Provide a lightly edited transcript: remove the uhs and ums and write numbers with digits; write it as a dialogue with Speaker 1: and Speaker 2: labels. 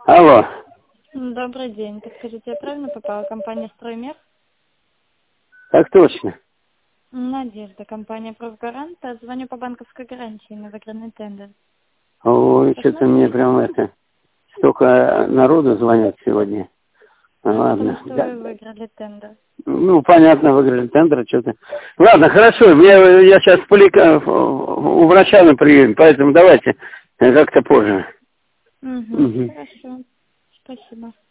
Speaker 1: Алло.
Speaker 2: Добрый день. Подскажите, я правильно попала? Компания «Строймех»?
Speaker 1: Так точно.
Speaker 2: Надежда, компания «Профгарант». Звоню по банковской гарантии на выигранный тендер.
Speaker 1: Ой, что-то мне
Speaker 2: Посмотрите.
Speaker 1: прям столько народу звонят сегодня.
Speaker 2: Потому
Speaker 1: Ладно.
Speaker 2: что
Speaker 1: Да.
Speaker 2: вы выиграли тендер.
Speaker 1: Ну, понятно, выиграли тендер, что-то. Ладно, хорошо, я сейчас у врача на приеме, поэтому давайте как-то позже.
Speaker 2: Угу.
Speaker 1: Мгм.
Speaker 2: Хорошо. Спасибо.